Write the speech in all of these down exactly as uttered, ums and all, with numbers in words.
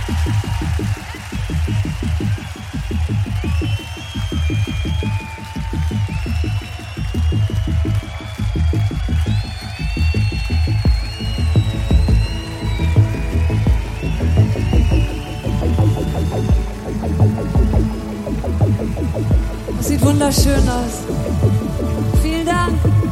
Sieht wunderschön aus. Vielen Dank.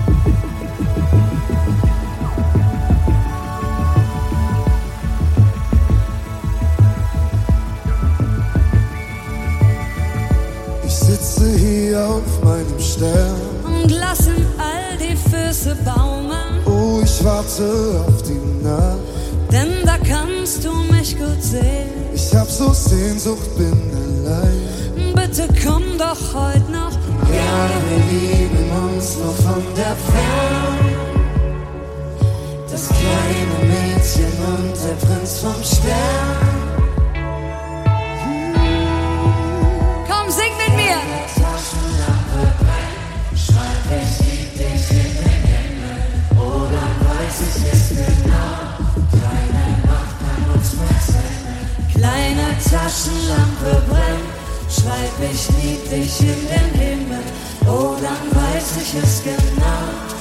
Ich sitze hier auf meinem Stern und lassen all die Füße baumeln. Oh, ich warte auf die Nacht, denn da kannst du mich gut sehen. Ich hab so Sehnsucht, bin allein. Bitte komm doch heute noch. Ja, wir lieben uns nur von der Ferne. Das kleine Mädchen und der Prinz vom Stern. Komm, sing mit mir. Taschenlampe brennt, schreib ich lieb dich in den Himmel. Oh, dann weiß ich es genau. Keine Macht kann uns mehr trennen. Kleine Taschenlampe brennt, schreib ich lieb dich in den Himmel. Oh, dann weiß ich es genau.